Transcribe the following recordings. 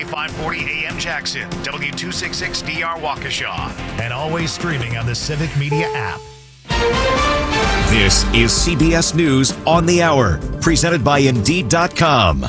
540 AM Jackson, W266DR Waukesha, and always streaming on the Civic Media app. This is CBS News on the Hour, presented by Indeed.com.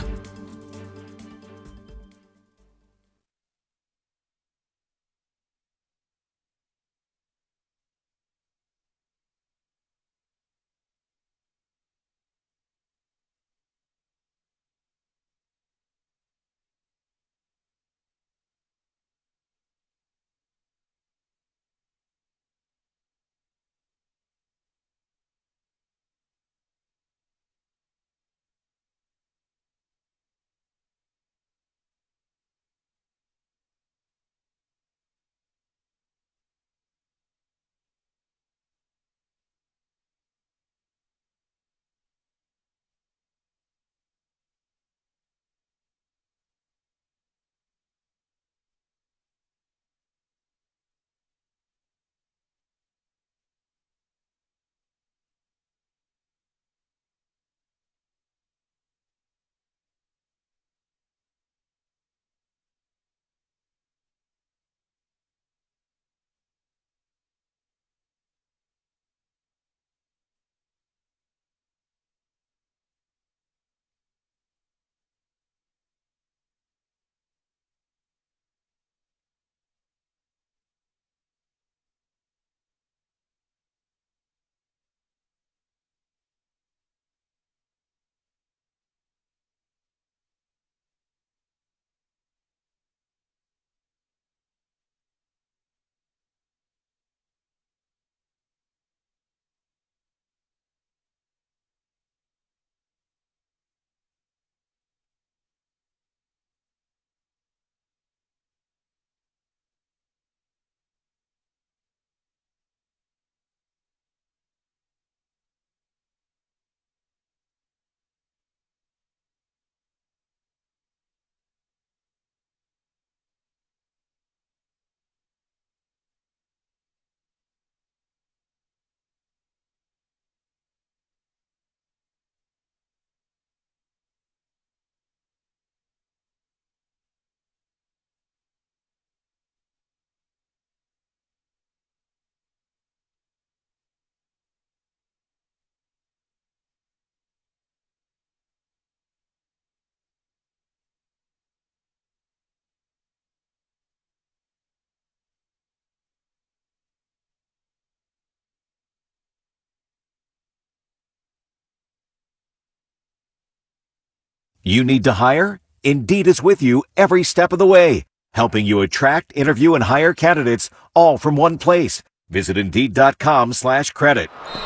You need to hire? Indeed is with you every step of the way, helping you attract, interview, and hire candidates all from one place. Visit Indeed.com/credit.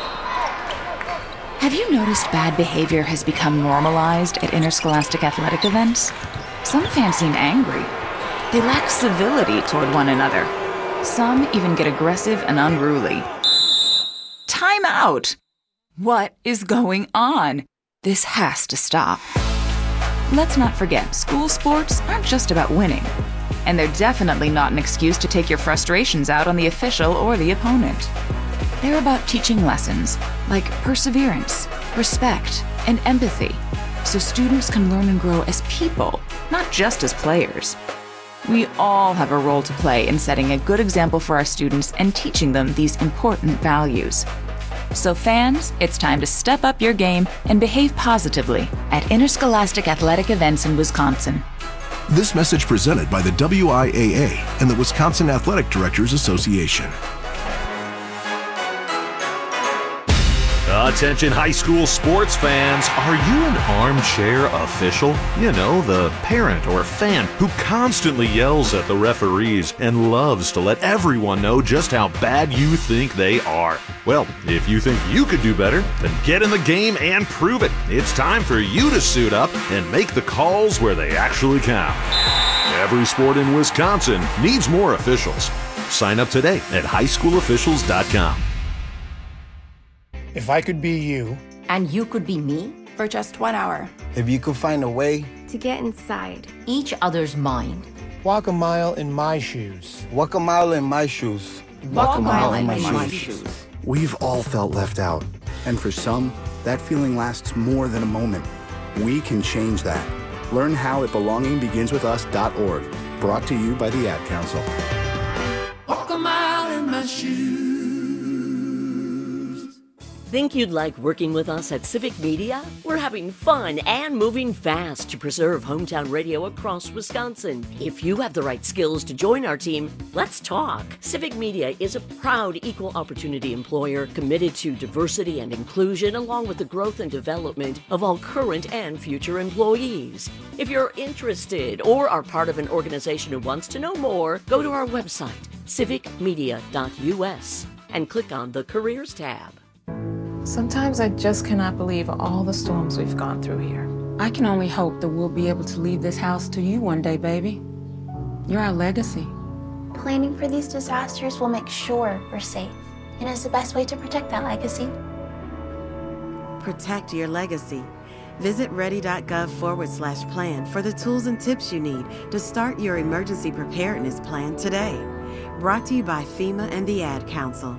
Have you noticed bad behavior has become normalized at interscholastic athletic events? Some fans seem angry. They lack civility toward one another. Some even get aggressive and unruly. Time out! What is going on? This has to stop. Let's not forget, school sports aren't just about winning. And they're definitely not an excuse to take your frustrations out on the official or the opponent. They're about teaching lessons like perseverance, respect, and empathy, so students can learn and grow as people, not just as players. We all have a role to play in setting a good example for our students and teaching them these important values. So fans, it's time to step up your game and behave positively at interscholastic athletic events in Wisconsin. This message presented by the WIAA and the Wisconsin Athletic Directors Association. Attention high school sports fans, are you an armchair official? You know, the parent or fan who constantly yells at the referees and loves to let everyone know just how bad you think they are. Well, if you think you could do better, then get in the game and prove it. It's time for you to suit up and make the calls where they actually count. Every sport in Wisconsin needs more officials. Sign up today at highschoolofficials.com. If I could be you. And you could be me for just 1 hour. If you could find a way to get inside each other's mind. Walk a mile in my shoes. Walk a mile in my shoes. Walk a mile in my shoes. We've all felt left out. And for some, that feeling lasts more than a moment. We can change that. Learn how at belongingbeginswithus.org. Brought to you by the Ad Council. Walk a mile in my shoes. Think you'd like working with us at Civic Media? We're having fun and moving fast to preserve hometown radio across Wisconsin. If you have the right skills to join our team, let's talk. Civic Media is a proud equal opportunity employer committed to diversity and inclusion, along with the growth and development of all current and future employees. If you're interested or are part of an organization who wants to know more, go to our website, civicmedia.us, and click on the Careers tab. Sometimes I just cannot believe all the storms we've gone through here. I can only hope that we'll be able to leave this house to you one day, baby. You're our legacy. Planning for these disasters will make sure we're safe, and is the best way to protect that legacy. Protect your legacy. Visit ready.gov/plan for the tools and tips you need to start your emergency preparedness plan today. Brought to you by FEMA and the Ad Council.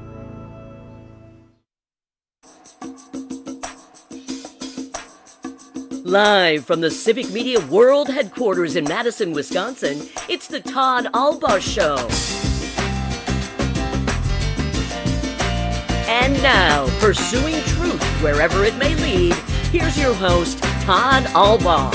Live from the Civic Media World Headquarters in Madison, Wisconsin, it's the Todd Albaugh Show. And now, pursuing truth wherever it may lead, here's your host, Todd Albaugh.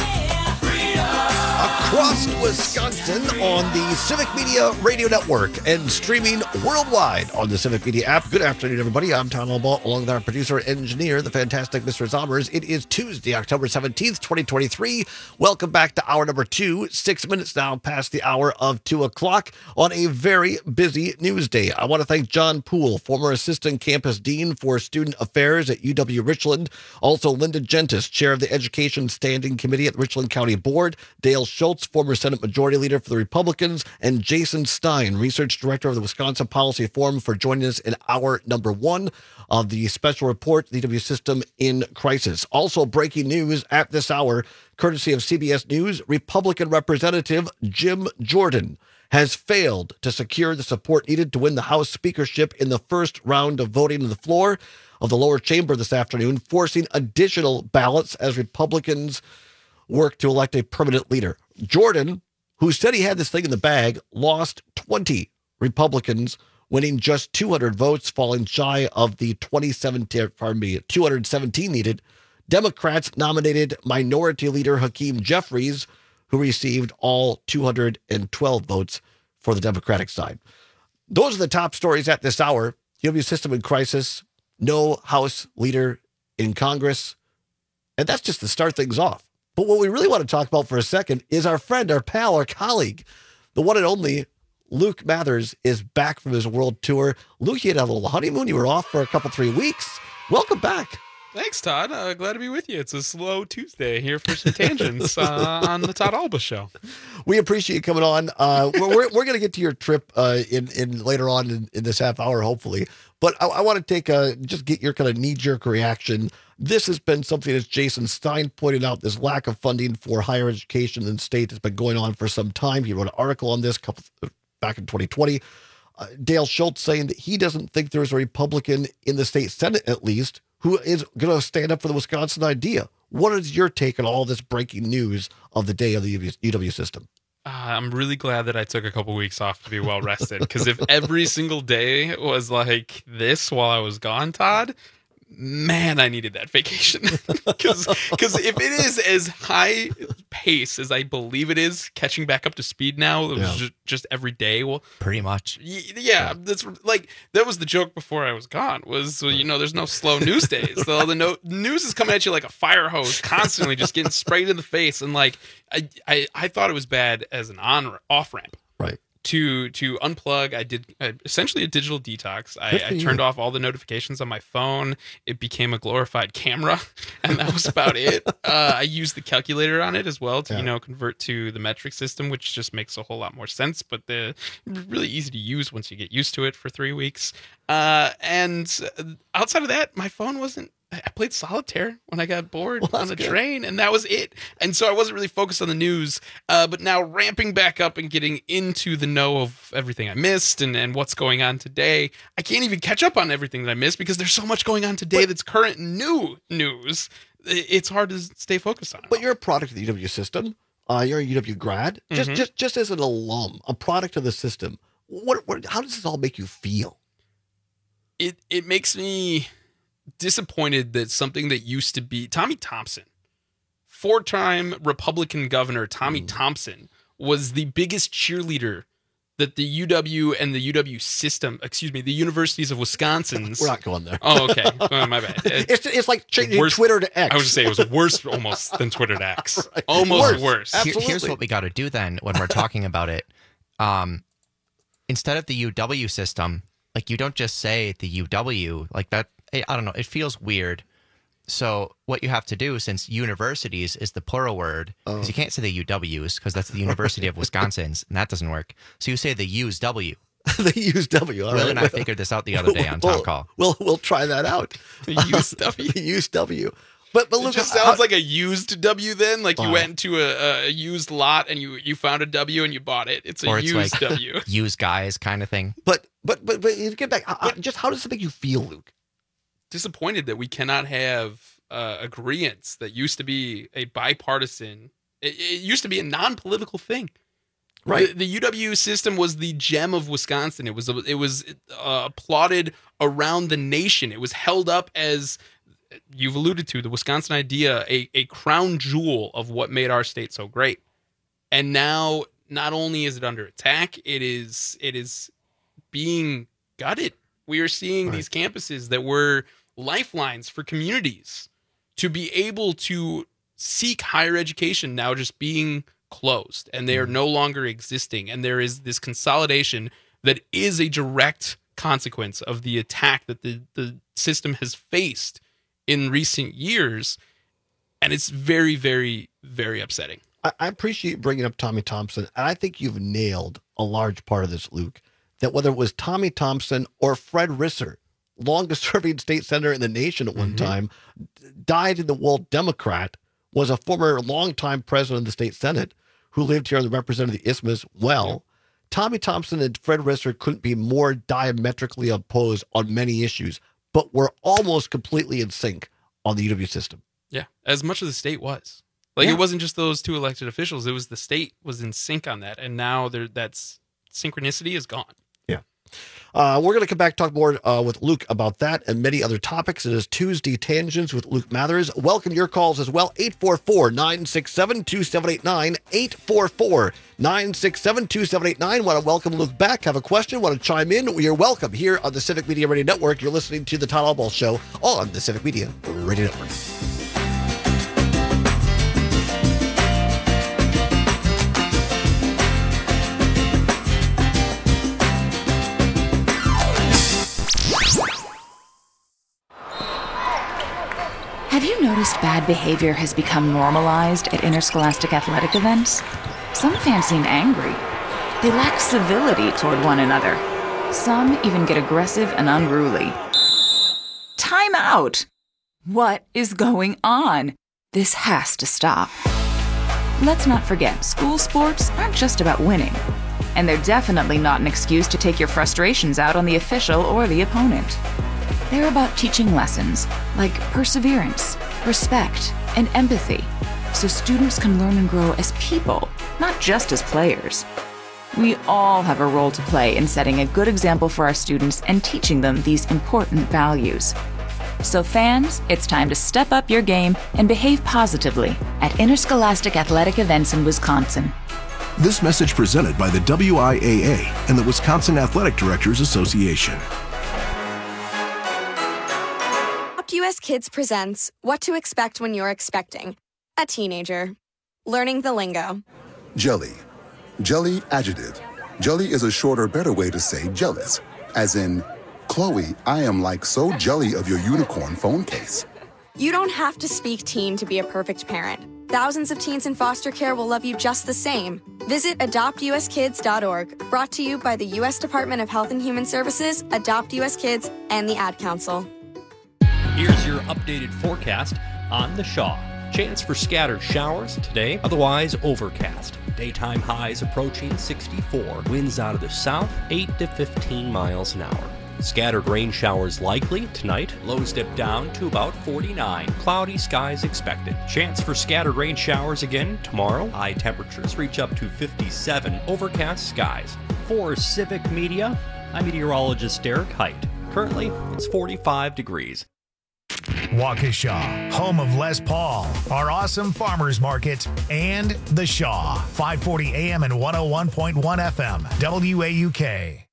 Across Wisconsin on the Civic Media Radio Network and streaming worldwide on the Civic Media app. Good afternoon, everybody. I'm Todd Albaugh, along with our producer and engineer, the fantastic Mr. Zommers. It is Tuesday, October 17th, 2023. Welcome back to hour number 2, 6 minutes now past the hour of 2 o'clock on a very busy news day. I want to thank John Poole, former Assistant Campus Dean for Student Affairs at UW Richland. Also, Linda Gentis, Chair of the Education Standing Committee at the Richland County Board. Dale Schultz, former Senate Majority Leader for the Republicans, and Jason Stein, Research Director of the Wisconsin Policy Forum, for joining us in hour number 1 of the special report, the EW System in Crisis. Also breaking news at this hour, courtesy of CBS News, Republican Representative Jim Jordan has failed to secure the support needed to win the House speakership in the first round of voting on the floor of the lower chamber this afternoon, forcing additional ballots as Republicans work to elect a permanent leader. Jordan, who said he had this thing in the bag, lost 20 Republicans, winning just 200 votes, falling shy of the 217 needed. Democrats nominated Minority Leader Hakeem Jeffries, who received all 212 votes for the Democratic side. Those are the top stories at this hour. UW System in Crisis, no House leader in Congress, and that's just to start things off. But what we really want to talk about for a second is our friend, our pal, our colleague, the one and only Luke Mathers is back from his world tour. Luke, you had a little honeymoon. You were off for a couple, 3 weeks. Welcome back. Thanks, Todd. Glad to be with you. It's a slow Tuesday here for some tangents on the Todd Albaugh Show. We appreciate you coming on. We're going to get to your trip in later on in this half hour, hopefully. But I want to just get your kind of knee-jerk reaction. This has been something, as Jason Stein pointed out, this lack of funding for higher education in the state has been going on for some time. He wrote an article on this back in 2020. Dale Schultz saying that he doesn't think there's a Republican in the state Senate, at least, who is going to stand up for the Wisconsin idea. What is your take on all this breaking news of the day of the UW system? I'm really glad that I took a couple weeks off to be well rested, because if every single day was like this while I was gone, Todd, man, I needed that vacation. Because if it is as high pace as I believe it is, catching back up to speed now, it was just every day. Well, pretty much. Yeah, that's like, that was the joke before I was gone, was, there's no slow news days. So the news is coming at you like a fire hose, constantly just getting sprayed in the face. And like, I thought it was bad as an off ramp. Right. To unplug, I did essentially a digital detox. I turned off all the notifications on my phone. It became a glorified camera, and that was about it. I used the calculator on it as well to convert to the metric system, which just makes a whole lot more sense. But they're really easy to use once you get used to it for 3 weeks. And outside of that, my phone wasn't. I played solitaire when I got bored on the train, and that was it. And so I wasn't really focused on the news, but now ramping back up and getting into the know of everything I missed and what's going on today. I can't even catch up on everything that I missed because there's so much going on today that's current new news. It's hard to stay focused on it. But you're a product of the UW system. You're a UW grad. Just as an alum, a product of the system, how does this all make you feel? It makes me disappointed that something that used to be Tommy Thompson, 4-time Republican governor Tommy Thompson, was the biggest cheerleader that the UW and the UW system, the universities of Wisconsin's. We're not going there. Oh, okay. Oh, my bad. It's like changing Twitter to X. I was going to say it was worse almost than Twitter to X. Right. Almost worse. Here's what we got to do then when we're talking about it. Instead of the UW system, like you don't just say the UW like that. I don't know. It feels weird. So what you have to do, since universities is the plural word, because you can't say the UWs because that's the University of Wisconsin's, and that doesn't work. So you say the USW. The USW. All Will right. and I figured this out the other day on Town Call. We'll try that out. The USW. The USW. But look, it just sounds like a used W then. Like you went into a used lot and you found a W and you bought it. It's a used like W. Used guys kind of thing. But get back. Just how does it make you feel, Luke? Disappointed that we cannot have agreements that used to be a bipartisan. It used to be a non-political thing. Right. The UW system was the gem of Wisconsin. It was applauded around the nation. It was held up as, you've alluded to, the Wisconsin idea, a crown jewel of what made our state so great. And now, not only is it under attack, it is being gutted. We are seeing these campuses that were lifelines for communities to be able to seek higher education now just being closed, and they are no longer existing. And there is this consolidation that is a direct consequence of the attack that the system has faced in recent years. And it's very, very, very upsetting. I appreciate bringing up Tommy Thompson, and I think you've nailed a large part of this, Luke, that whether it was Tommy Thompson or Fred Risser, longest serving state senator in the nation at one time, died in the wool Democrat, was a former longtime president of the state Senate who lived here and represented the Isthmus well. Tommy Thompson and Fred Risser couldn't be more diametrically opposed on many issues, but were almost completely in sync on the UW system. Yeah, as much as the state was. It wasn't just those two elected officials. It was the state was in sync on that, and now that's synchronicity is gone. We're going to come back and talk more with Luke about that and many other topics. It is Tuesday Tangents with Luke Mathers. Welcome your calls as well. 844-967-2789. 844-967-2789. Want to welcome Luke back. Have a question? Want to chime in? You're welcome here on the Civic Media Radio Network. You're listening to the Todd Albaugh Show on the Civic Media Radio Network. Have you noticed bad behavior has become normalized at interscholastic athletic events? Some fans seem angry. They lack civility toward one another. Some even get aggressive and unruly. Time out! What is going on? This has to stop. Let's not forget, school sports aren't just about winning. And they're definitely not an excuse to take your frustrations out on the official or the opponent. They're about teaching lessons like perseverance, respect, and empathy, so students can learn and grow as people, not just as players. We all have a role to play in setting a good example for our students and teaching them these important values. So fans, it's time to step up your game and behave positively at interscholastic athletic events in Wisconsin. This message presented by the WIAA and the Wisconsin Athletic Directors Association. US Kids presents What to Expect When You're Expecting a Teenager. Learning the lingo. Jelly. Jelly adjective. Jelly is a shorter, better way to say jealous. As in, Chloe, I am like so jelly of your unicorn phone case. You don't have to speak teen to be a perfect parent. Thousands of teens in foster care will love you just the same. Visit adoptuskids.org, brought to you by the U.S. Department of Health and Human Services, Adopt U.S. Kids, and the Ad Council. Here's your updated forecast on the Shaw. Chance for scattered showers today, otherwise overcast. Daytime highs approaching 64. Winds out of the south, 8 to 15 miles an hour. Scattered rain showers likely tonight. Lows dip down to about 49. Cloudy skies expected. Chance for scattered rain showers again tomorrow. High temperatures reach up to 57. Overcast skies. For Civic Media, I'm meteorologist Derek Height. Currently, it's 45 degrees. Waukesha, home of Les Paul, our awesome farmers market, and The Shaw, 540 AM and 101.1 FM, WAUK.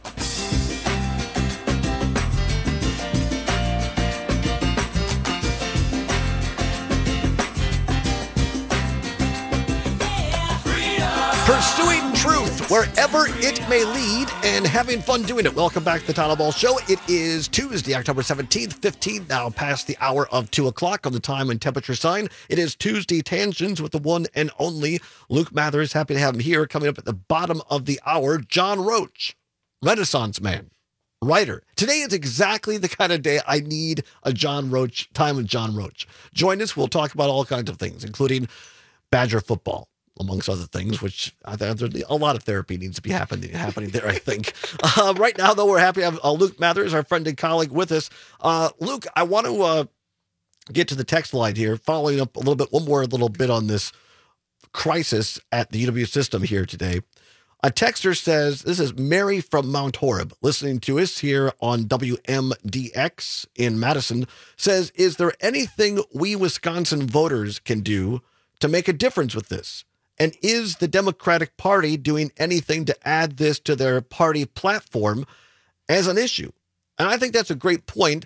Pursuing truth wherever it may lead and having fun doing it. Welcome back to the Tyler Ball Show. It is Tuesday, October 17th, 15, now past the hour of 2 o'clock on the time and temperature sign. It is Tuesday Tangents with the one and only Luke Mathers. Happy to have him here. Coming up at the bottom of the hour, John Roach, Renaissance man, writer. Today is exactly the kind of day I need a John Roach, time with John Roach. Join us. We'll talk about all kinds of things, including Badger football, amongst other things, which a lot of therapy needs to be happening there, I think. Right now, though, we're happy to have Luke Mathers, our friend and colleague, with us. Luke, I want to get to the text line here, following up one more bit on this crisis at the UW system here today. A texter says, this is Mary from Mount Horeb, listening to us here on WMDX in Madison, says, is there anything we Wisconsin voters can do to make a difference with this? And is the Democratic Party doing anything to add this to their party platform as an issue? And I think that's a great point,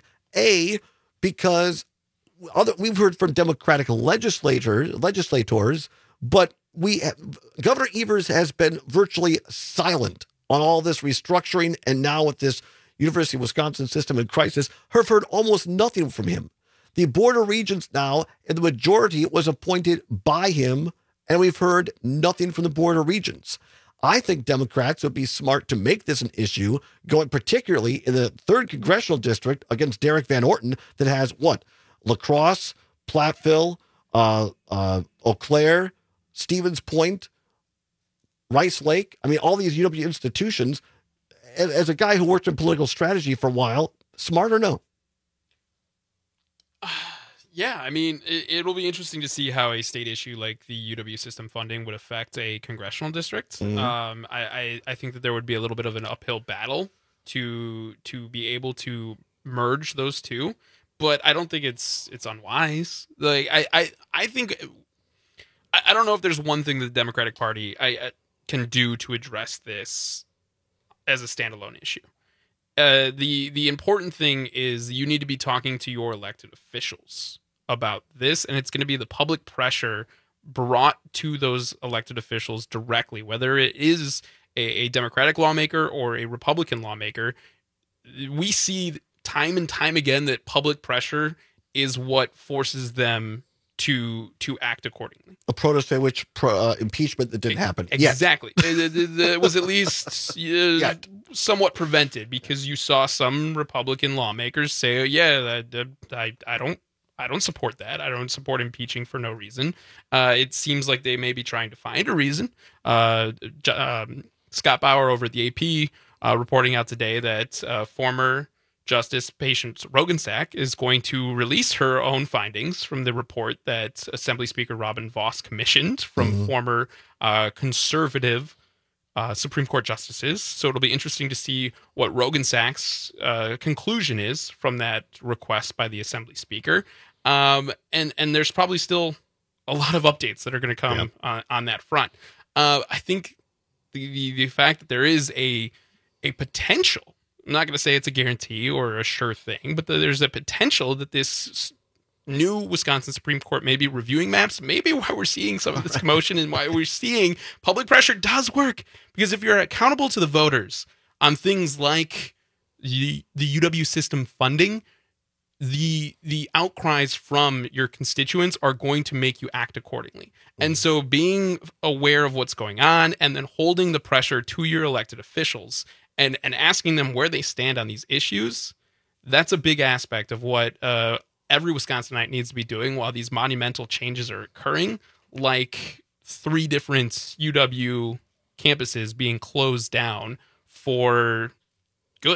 because we've heard from Democratic legislators, but Governor Evers has been virtually silent on all this restructuring, and now with this University of Wisconsin system in crisis, have heard almost nothing from him. The Board of Regents now, and the majority was appointed by him, and we've heard nothing from the Board of Regents. I think Democrats would be smart to make this an issue, going particularly in the 3rd Congressional District against Derek Van Orton that has La Crosse, Platteville, Eau Claire, Stevens Point, Rice Lake. I mean, all these UW institutions. As a guy who worked in political strategy for a while, smart or no? Yeah, I mean, it'll be interesting to see how a state issue like the UW system funding would affect a congressional district. Mm-hmm. I think that there would be a little bit of an uphill battle to be able to merge those two, but I don't think it's unwise. Like I think I don't know if there's one thing that the Democratic Party can do to address this as a standalone issue. The important thing is you need to be talking to your elected officials about this, and it's going to be the public pressure brought to those elected officials directly, whether it is a Democratic lawmaker or a Republican lawmaker. We see time and time again that public pressure is what forces them to act accordingly. A protest which impeachment that didn't happen. Exactly. It was at least somewhat prevented, because you saw some Republican lawmakers say, I don't support that. I don't support impeaching for no reason. It seems like they may be trying to find a reason. Scott Bauer over at the AP reporting out today that former Justice Patience Roggensack is going to release her own findings from the report that Assembly Speaker Robin Vos commissioned from former conservative Supreme Court justices. So it'll be interesting to see what Roggensack's conclusion is from that request by the Assembly Speaker. And there's probably still a lot of updates that are going to come on that front. I think the fact that there is a potential, I'm not going to say it's a guarantee or a sure thing, but there's a potential that this new Wisconsin Supreme Court may be reviewing maps, maybe why we're seeing some of this commotion and why we're seeing public pressure does work. Because if you're accountable to the voters on things like the UW system funding, the outcries from your constituents are going to make you act accordingly. And so being aware of what's going on and then holding the pressure to your elected officials and asking them where they stand on these issues, that's a big aspect of what every Wisconsinite needs to be doing while these monumental changes are occurring, like 3 different UW campuses being closed down for good.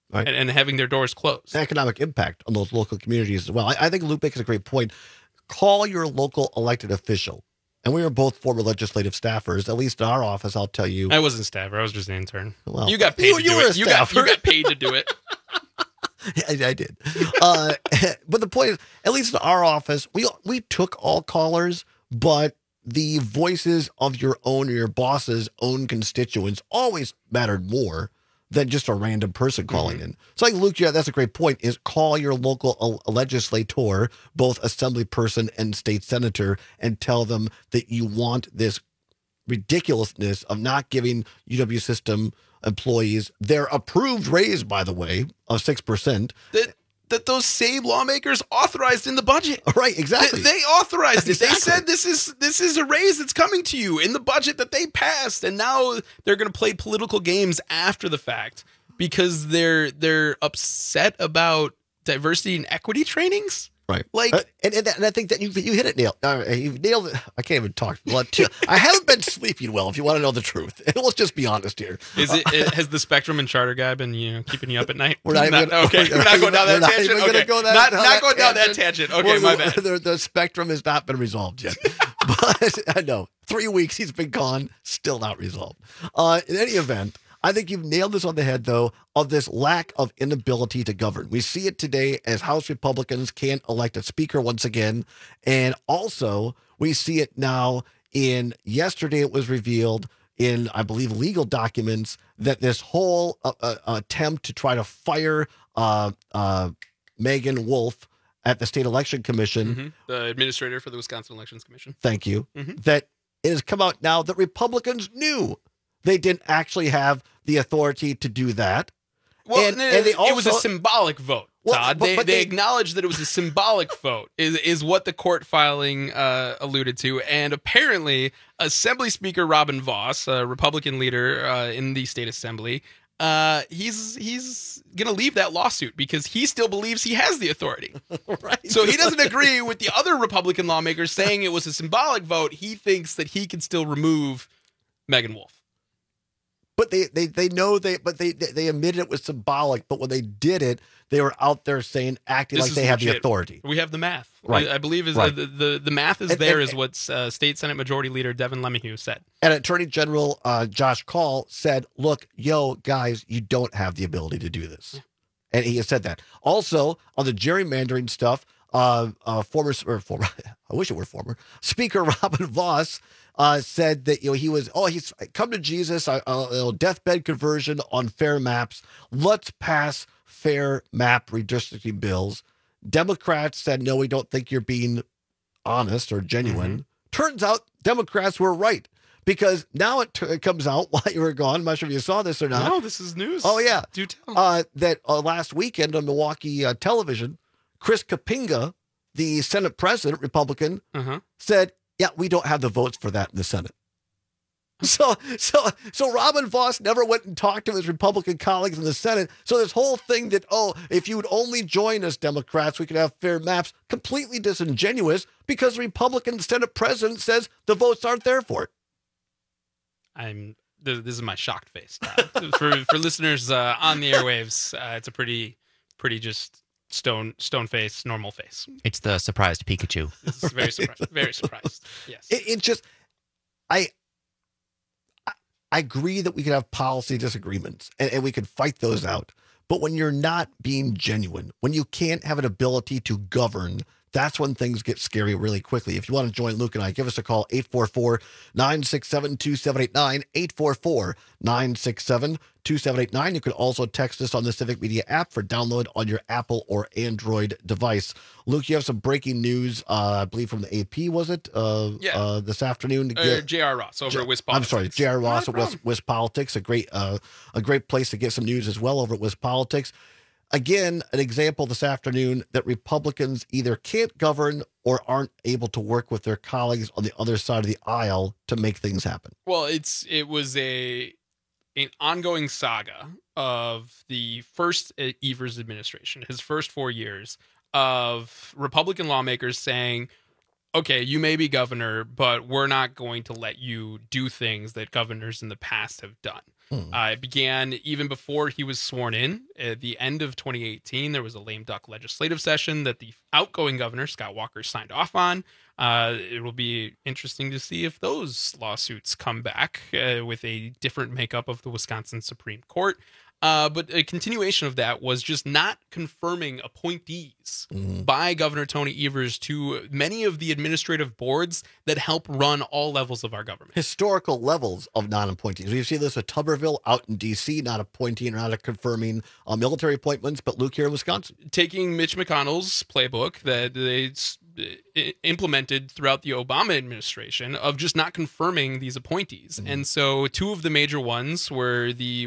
Right. and having their doors closed. Economic impact on those local communities as well. I think Luke makes a great point. Call your local elected official. And we were both former legislative staffers, at least in our office, I'll tell you. I wasn't staffer. I was just an intern. Well, you got paid to do it. You got paid to do it. I did. But the point is, at least in our office, we took all callers, but the voices of your own or your boss's own constituents always mattered more than just a random person calling in. So like Luke, yeah, that's a great point, is call your local legislator, both assembly person and state senator, and tell them that you want this ridiculousness of not giving UW system employees their approved raise, by the way, of 6%. That those same lawmakers authorized in the budget. Right, exactly. They authorized it. Exactly. They said this is a raise that's coming to you in the budget that they passed, and now they're going to play political games after the fact because they're upset about diversity and equity trainings. Right. Like, and I think that you hit it, Neil. You've nailed it. I can't even talk. I haven't been sleeping well, if you want to know the truth. And let's just be honest here. Has the Spectrum and Charter guy been keeping you up at night? We're not going down that tangent. Okay. Not going down that tangent. Okay, my bad. The Spectrum has not been resolved yet. But I know 3 weeks he's been gone, still not resolved. In any event, I think you've nailed this on the head, though, of this lack of inability to govern. We see it today as House Republicans can't elect a speaker once again. And also, we see it now yesterday it was revealed in, I believe, legal documents that this whole attempt to try to fire Megan Wolf at the State Election Commission. The administrator for the Wisconsin Elections Commission. Thank you. That it has come out now that Republicans knew they didn't actually have the authority to do that. Well, and they also, it was a symbolic vote, Todd. But they acknowledged that it was a symbolic vote, is what the court filing alluded to. And apparently, Assembly Speaker Robin Vos, a Republican leader in the state assembly, he's going to leave that lawsuit because he still believes he has the authority. Right. So he doesn't agree with the other Republican lawmakers saying it was a symbolic vote. He thinks that he can still remove Megan Wolf. But they know they admitted it was symbolic, but when they did it, they were out there acting like they have the authority. We have the math. Right. I believe the math is is what State Senate Majority Leader Devin LeMahieu said. And Attorney General Josh Kaul said, look, guys, you don't have the ability to do this. Yeah. And he has said that. Also, on the gerrymandering stuff, former, I wish it were former, Speaker Robin Vos said that he's come to Jesus, deathbed conversion on fair maps. Let's pass fair map redistricting bills. Democrats said, no, we don't think you're being honest or genuine. Turns out Democrats were right, because now it comes out while you were gone. I'm not sure if you saw this or not. No, this is news. Oh, yeah. Do tell. That last weekend on Milwaukee television, Chris Kapinga, the Senate president, Republican, said, yeah, we don't have the votes for that in the Senate. So Robin Vos never went and talked to his Republican colleagues in the Senate. So this whole thing that, if you would only join us, Democrats, we could have fair maps, completely disingenuous, because the Republican Senate president says the votes aren't there for it. This is my shocked face. for listeners on the airwaves, it's a pretty just stone face, normal face. It's the surprised Pikachu. It's very surprised. Very surprised. Yes. It just, I agree that we could have policy disagreements and we could fight those out. But when you're not being genuine, when you can't have an ability to govern, that's when things get scary really quickly. If you want to join Luke and I, give us a call, 844-967-2789, 844-967-2789. You can also text us on the Civic Media app for download on your Apple or Android device. Luke, you have some breaking news, I believe from the AP, was it? This afternoon. J.R. Ross over at Wisp Politics. I'm sorry, J.R. Ross at Wisp Politics, a great place to get some news as well over at Wisp Politics. Again, an example this afternoon that Republicans either can't govern or aren't able to work with their colleagues on the other side of the aisle to make things happen. Well, it was an ongoing saga of the first Evers administration, his first 4 years, of Republican lawmakers saying, okay, you may be governor, but we're not going to let you do things that governors in the past have done. It began even before he was sworn in. At the end of 2018, there was a lame duck legislative session that the outgoing governor, Scott Walker, signed off on. It will be interesting to see if those lawsuits come back with a different makeup of the Wisconsin Supreme Court. But a continuation of that was just not confirming appointees by Governor Tony Evers to many of the administrative boards that help run all levels of our government. Historical levels of non-appointees. We've seen this with Tuberville out in D.C., not appointing or not confirming military appointments, but Luke here in Wisconsin. Taking Mitch McConnell's playbook that they implemented throughout the Obama administration of just not confirming these appointees. And so two of the major ones were the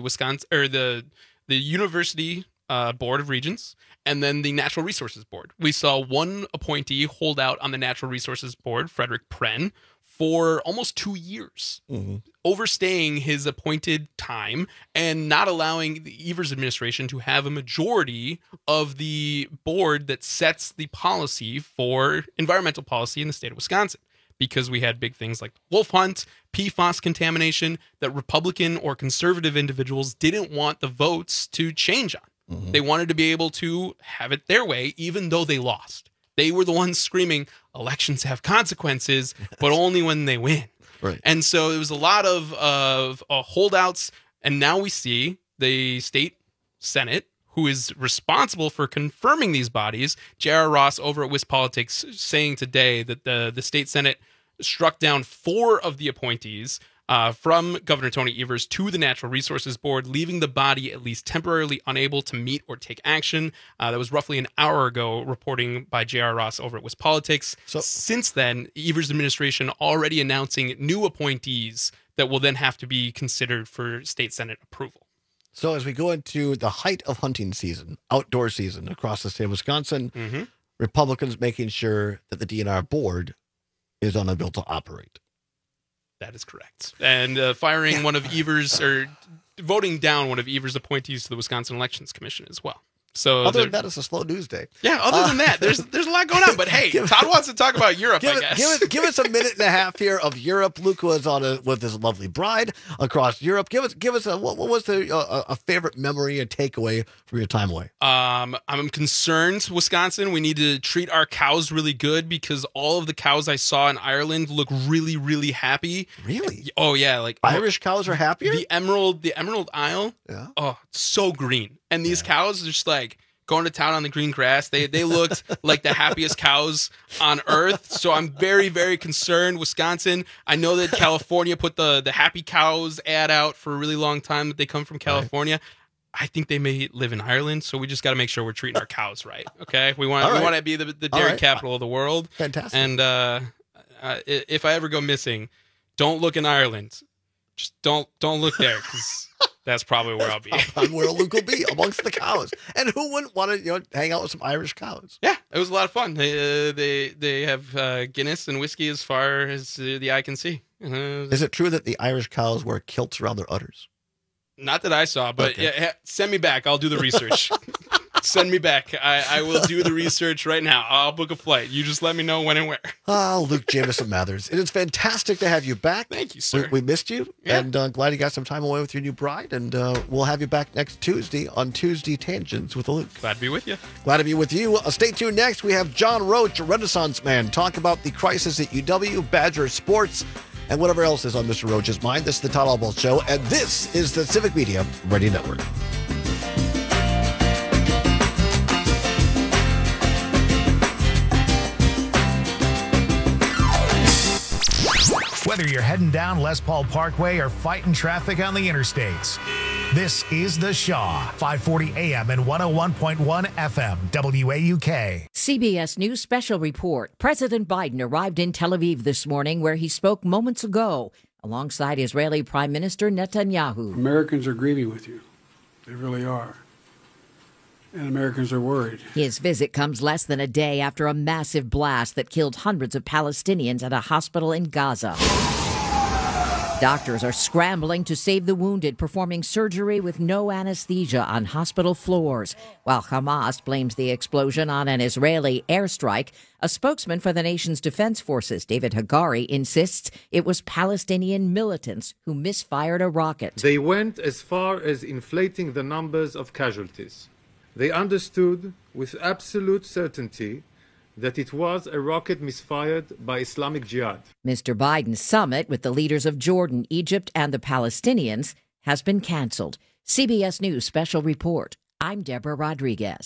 University Board of Regents and then the Natural Resources Board. We saw one appointee hold out on the Natural Resources Board, Frederick Pren, for almost 2 years, overstaying his appointed time and not allowing the Evers administration to have a majority of the board that sets the policy for environmental policy in the state of Wisconsin. Because we had big things like wolf hunt, PFAS contamination that Republican or conservative individuals didn't want the votes to change on. They wanted to be able to have it their way, even though they lost. They were the ones screaming, elections have consequences, but only when they win. Right. And so it was a lot of holdouts. And now we see the state Senate, who is responsible for confirming these bodies, J.R. Ross over at WisPolitics, saying today that the state Senate struck down 4 of the appointees from Governor Tony Evers to the Natural Resources Board, leaving the body at least temporarily unable to meet or take action. That was roughly an hour ago, reporting by J.R. Ross over at WisPolitics. So, since then, Evers' administration already announcing new appointees that will then have to be considered for state Senate approval. So as we go into the height of hunting season, outdoor season across the state of Wisconsin, Republicans making sure that the DNR board is unable to operate. That is correct. And firing one of Evers, or voting down one of Evers' appointees to the Wisconsin Elections Commission as well. So other than that, it's a slow news day. Yeah, other than that, there's a lot going on. But hey, Todd wants to talk about Europe, I guess. Give us a minute and a half here of Europe. Luke was with his lovely bride across Europe. Give us what was a favorite memory and takeaway from your time away? I'm concerned, Wisconsin. We need to treat our cows really good because all of the cows I saw in Ireland look really, really happy. Really? Oh yeah, like Irish cows are happier. The Emerald Isle. Yeah. Oh, so green. And these cows are just like going to town on the green grass. They looked like the happiest cows on earth. So I'm very, very concerned. Wisconsin, I know that California put the happy cows ad out for a really long time that they come from California. Right. I think they may live in Ireland. So we just got to make sure we're treating our cows right. Okay. We want to be the dairy capital of the world. Fantastic. And if I ever go missing, don't look in Ireland. Just don't look there because that's probably where I'll be. Where Luke will be, amongst the cows. And who wouldn't want to hang out with some Irish cows? Yeah, it was a lot of fun. They have Guinness and whiskey as far as the eye can see. Is it true that the Irish cows wear kilts around their udders? Not that I saw, but send me back. I'll do the research. Send me back. I will do the research right now. I'll book a flight. You just let me know when and where. Luke Jamison Mathers. It is fantastic to have you back. Thank you, sir. We missed you, and glad you got some time away with your new bride. And we'll have you back next Tuesday on Tuesday Tangents with Luke. Glad to be with you. Glad to be with you. Stay tuned. Next, we have John Roach, a Renaissance man, talk about the crisis at UW, Badger Sports, and whatever else is on Mr. Roach's mind. This is the Todd Albaugh Show, and this is the Civic Media Radio Network. Whether you're heading down Les Paul Parkway or fighting traffic on the interstates, this is The Shaw, 540 AM and 101.1 FM, WAUK. CBS News Special Report. President Biden arrived in Tel Aviv this morning, where he spoke moments ago, alongside Israeli Prime Minister Netanyahu. Americans are grieving with you. They really are. And Americans are worried. His visit comes less than a day after a massive blast that killed hundreds of Palestinians at a hospital in Gaza. Doctors are scrambling to save the wounded, performing surgery with no anesthesia on hospital floors, while Hamas blames the explosion on an Israeli airstrike. A spokesman for the nation's defense forces, David Hagari, insists it was Palestinian militants who misfired a rocket. They went as far as inflating the numbers of casualties. They understood with absolute certainty that it was a rocket misfired by Islamic Jihad. Mr. Biden's summit with the leaders of Jordan, Egypt, and the Palestinians has been canceled. CBS News Special Report. I'm Deborah Rodriguez.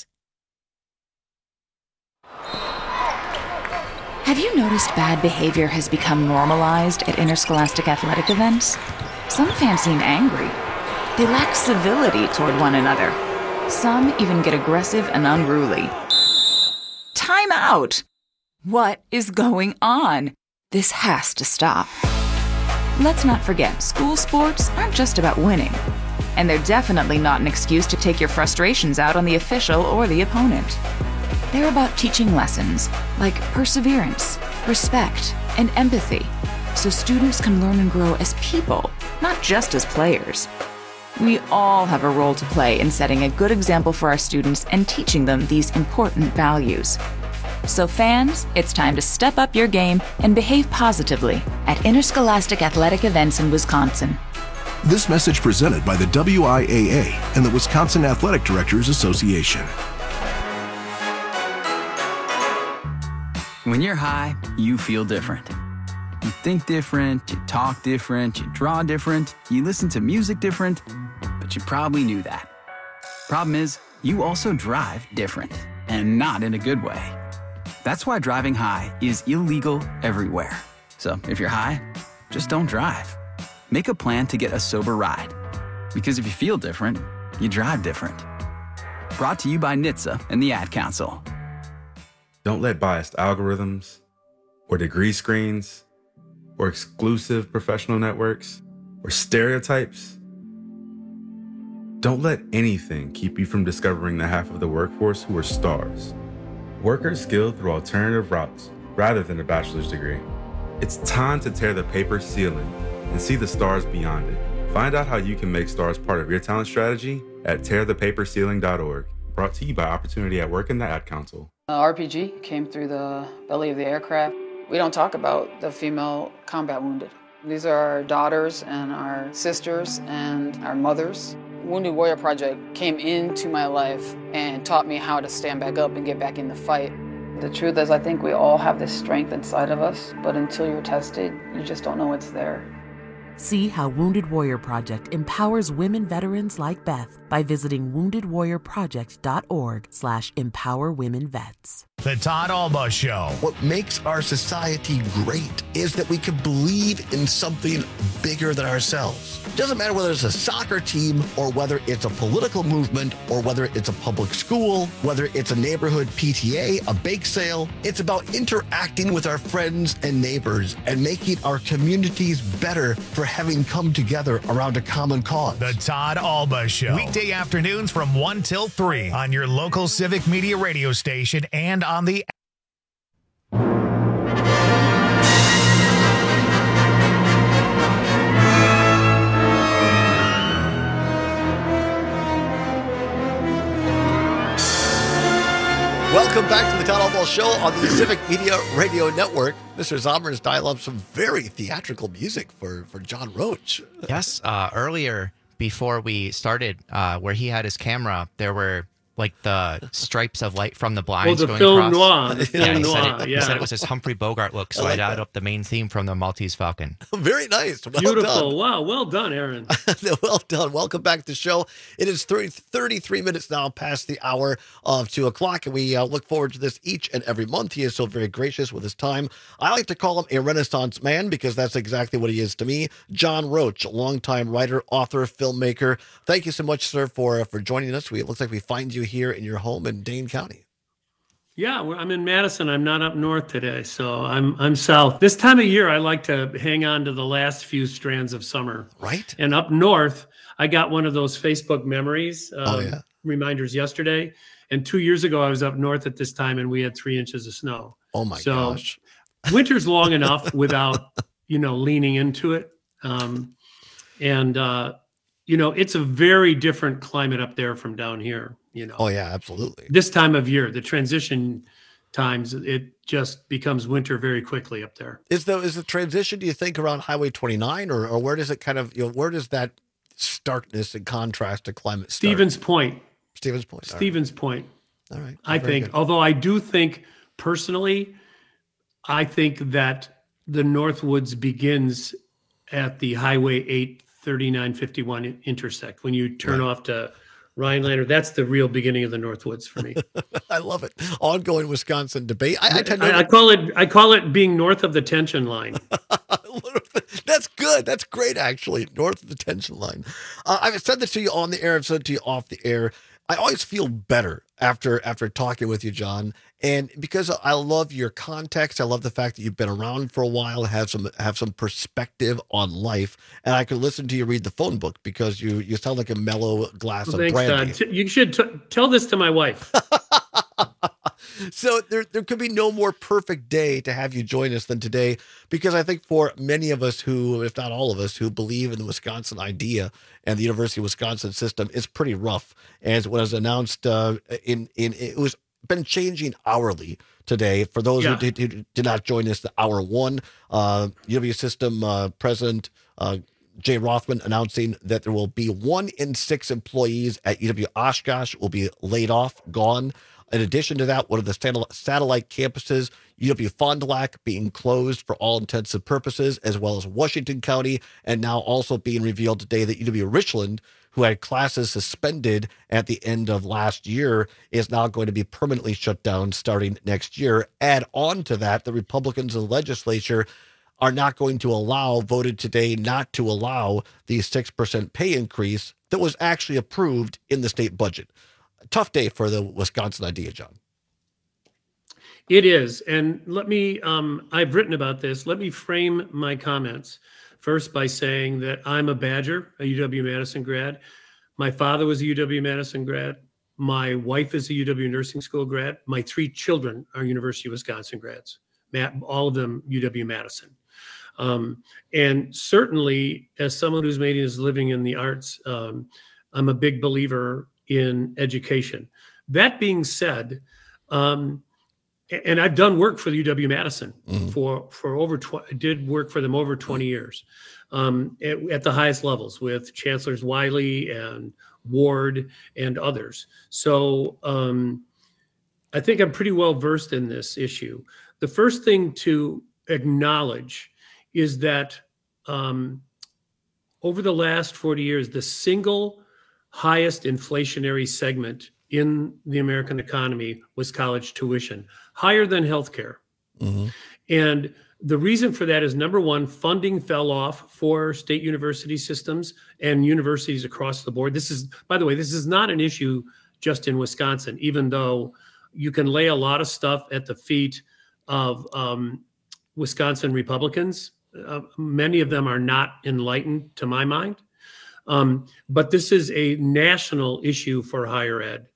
Have you noticed bad behavior has become normalized at interscholastic athletic events? Some fans seem angry. They lack civility toward one another. Some even get aggressive and unruly. Time out! What is going on? This has to stop. Let's not forget, school sports aren't just about winning. And they're definitely not an excuse to take your frustrations out on the official or the opponent. They're about teaching lessons like perseverance, respect, and empathy, so students can learn and grow as people, not just as players. We all have a role to play in setting a good example for our students and teaching them these important values. So fans, it's time to step up your game and behave positively at interscholastic athletic events in Wisconsin. This message presented by the WIAA and the Wisconsin Athletic Directors Association. When you're high, you feel different. You think different, you talk different, you draw different, you listen to music different, but you probably knew that. Problem is, you also drive different, and not in a good way. That's why driving high is illegal everywhere. So if you're high, just don't drive. Make a plan to get a sober ride. Because if you feel different, you drive different. Brought to you by NHTSA and the Ad Council. Don't let biased algorithms or degree screens or exclusive professional networks or stereotypes. Don't let anything keep you from discovering the half of the workforce who are stars. Workers skilled through alternative routes rather than a bachelor's degree. It's time to tear the paper ceiling and see the stars beyond it. Find out how you can make stars part of your talent strategy at tearthepaperceiling.org. Brought to you by Opportunity at Work and the Ad Council. RPG came through the belly of the aircraft. We don't talk about the female combat wounded. These are our daughters and our sisters and our mothers. Wounded Warrior Project came into my life and taught me how to stand back up and get back in the fight. The truth is, I think we all have this strength inside of us, but until you're tested, you just don't know it's there. See how Wounded Warrior Project empowers women veterans like Beth by visiting woundedwarriorproject.org/empowerwomenvets. The Todd Alba Show. What makes our society great is that we can believe in something bigger than ourselves. It doesn't matter whether it's a soccer team or whether it's a political movement or whether it's a public school, whether it's a neighborhood PTA, a bake sale. It's about interacting with our friends and neighbors and making our communities better for having come together around a common cause. The Todd Alba Show. Weekday afternoons from 1 till 3 on your local Civic Media radio station and on the Welcome back to the Todd Alba Show on the Civic Media Radio Network. Mr. Zomer's dialed up some very theatrical music for John Roach. Yes, earlier before we started, where he had his camera, there were like the stripes of light from the blinds the going film across. noir. The film noir, He said it was his Humphrey Bogart look, so I dialed up the main theme from the Maltese Falcon. Very nice. Well Beautiful. done. Wow, well done, Aaron. Well done. Welcome back to the show. It is 33 minutes now past the hour of 2 o'clock, and we look forward to this each and every month. He is so very gracious with his time. I like to call him a Renaissance man because that's exactly what he is to me. John Roach, longtime writer, author, filmmaker. Thank you so much, sir, for joining us. It looks like we find you here in your home in Dane County. Yeah, I'm in Madison. I'm not up north today, so I'm south. This time of year, I like to hang on to the last few strands of summer. Right. And up north, I got one of those Facebook memories reminders yesterday. And 2 years ago, I was up north at this time, and we had 3 inches of snow. Oh my gosh! Winter's long enough without leaning into it. It's a very different climate up there from down here. Oh yeah, absolutely. This time of year, the transition times, it just becomes winter very quickly up there. Is the transition, do you think, around Highway 29, or where does it kind of, where does that starkness and contrast to climate start? Stevens Point. All right. I think, good. although I do think personally, I think that the Northwoods begins at the Highway 8 3951 intersect. When you turn off to Rhinelander, that's the real beginning of the Northwoods for me. I love it. Ongoing Wisconsin debate. I call it being north of the tension line. That's good. That's great, actually. North of the tension line. I've said this to you on the air. I've said it to you off the air. I always feel better after talking with you, John. And because I love your context, I love the fact that you've been around for a while, have some perspective on life, and I could listen to you read the phone book because you sound like a mellow glass of brandy. Todd. You should tell this to my wife. So there could be no more perfect day to have you join us than today, because I think for many of us who, if not all of us, who believe in the Wisconsin idea and the University of Wisconsin system, it's pretty rough. As it was announced it was been changing hourly today. For those who did not join us, the hour one, UW system president Jay Rothman announcing that there will be 1 in 6 employees at UW Oshkosh will be laid off, gone. In addition to that, one of the satellite campuses, UW Fond du Lac, being closed for all intents and purposes, as well as Washington County, and now also being revealed today that UW Richland, who had classes suspended at the end of last year, is now going to be permanently shut down starting next year. Add on to that, the Republicans in the legislature are not going to voted today not to allow the 6% pay increase that was actually approved in the state budget. A tough day for the Wisconsin idea, John. It is. And let me, I've written about this. Let me frame my comments first by saying that I'm a Badger, a UW-Madison grad. My father was a UW-Madison grad. My wife is a UW Nursing School grad. My 3 children are University of Wisconsin grads, all of them UW-Madison. And certainly, as someone who's made his living in the arts, I'm a big believer in education. That being said, and I've done work for the UW-Madison for over did work for them over 20 years at the highest levels with Chancellors Wiley and Ward and others. So I think I'm pretty well versed in this issue. The first thing to acknowledge is that over the last 40 years, the single highest inflationary segment in the American economy was college tuition, higher than healthcare. And the reason for that is, number one, funding fell off for state university systems and universities across the board. This is, by the way, this is not an issue just in Wisconsin, even though you can lay a lot of stuff at the feet of Wisconsin Republicans. Many of them are not enlightened, to my mind. But this is a national issue for higher ed.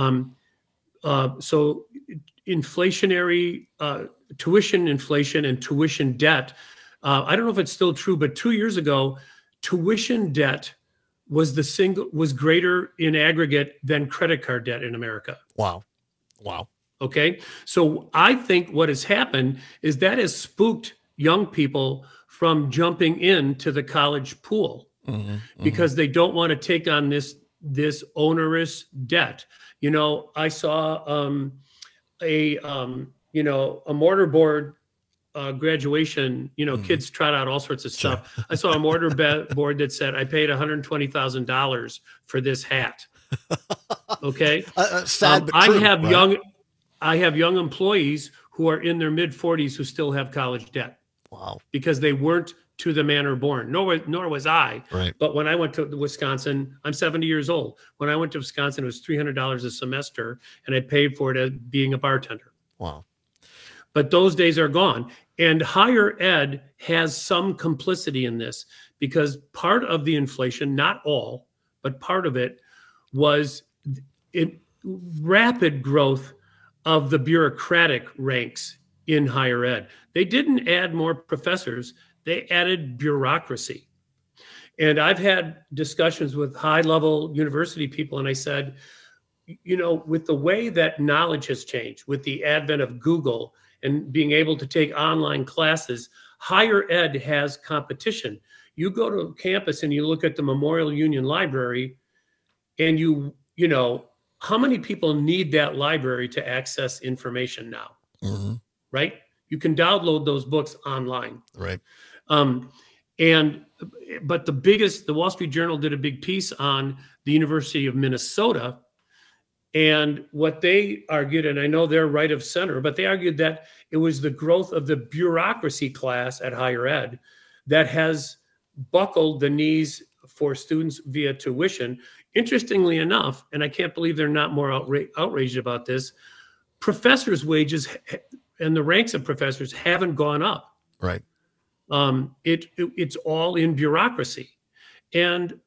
So inflationary tuition inflation and tuition debt. I don't know if it's still true, but 2 years ago, tuition debt was greater in aggregate than credit card debt in America. Wow. Okay. So I think what has happened is that has spooked young people from jumping into the college pool because they don't want to take on this onerous debt. You know, I saw a mortarboard graduation, kids trot out all sorts of stuff. Sure. I saw a mortarboard that said, I paid $120,000 for this hat. Okay. Sad, but true, I have young employees who are in their mid 40s who still have college debt. Wow. Because they weren't to the manner born, nor was I. Right. But when I went to Wisconsin, I'm 70 years old. When I went to Wisconsin, it was $300 a semester, and I paid for it as being a bartender. Wow. But those days are gone. And higher ed has some complicity in this because part of the inflation, not all, but part of it was rapid growth of the bureaucratic ranks in higher ed. They didn't add more professors. They added bureaucracy. And I've had discussions with high-level university people, and I said, with the way that knowledge has changed, with the advent of Google and being able to take online classes, higher ed has competition. You go to campus and you look at the Memorial Union Library, and how many people need that library to access information now? Mm-hmm. Right? You can download those books online. Right. But the Wall Street Journal did a big piece on the University of Minnesota, and what they argued, and I know they're right of center, but they argued that it was the growth of the bureaucracy class at higher ed that has buckled the knees for students via tuition. Interestingly enough, and I can't believe they're not more outraged about this, professors' wages and the ranks of professors haven't gone up. Right. It's all in bureaucracy. And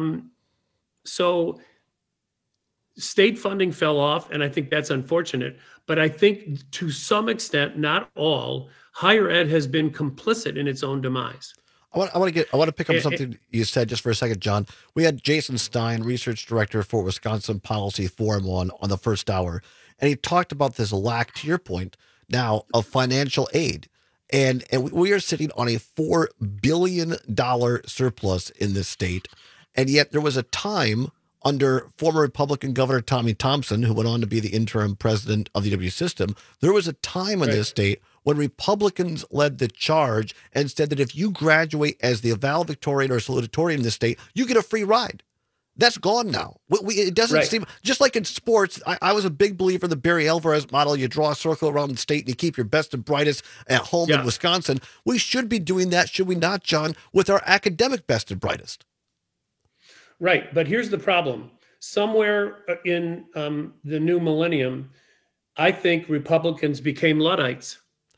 so state funding fell off, and I think that's unfortunate. But I think to some extent, not all, higher ed has been complicit in its own demise. I want to pick up something you said just for a second, John. We had Jason Stein, research director for Wisconsin Policy Forum on the first hour, and he talked about this lack, to your point now, of financial aid. And we are sitting on a $4 billion surplus in this state. And yet there was a time under former Republican Governor Tommy Thompson, who went on to be the interim president of the UW system, there was a time in this state when Republicans led the charge and said that if you graduate as the valedictorian or salutatorian in this state, you get a free ride. That's gone now. It doesn't seem, just like in sports, I was a big believer in the Barry Alvarez model. You draw a circle around the state and you keep your best and brightest at home in Wisconsin. We should be doing that, should we not, John, with our academic best and brightest? Right. But here's the problem. Somewhere in the new millennium, I think Republicans became Luddites.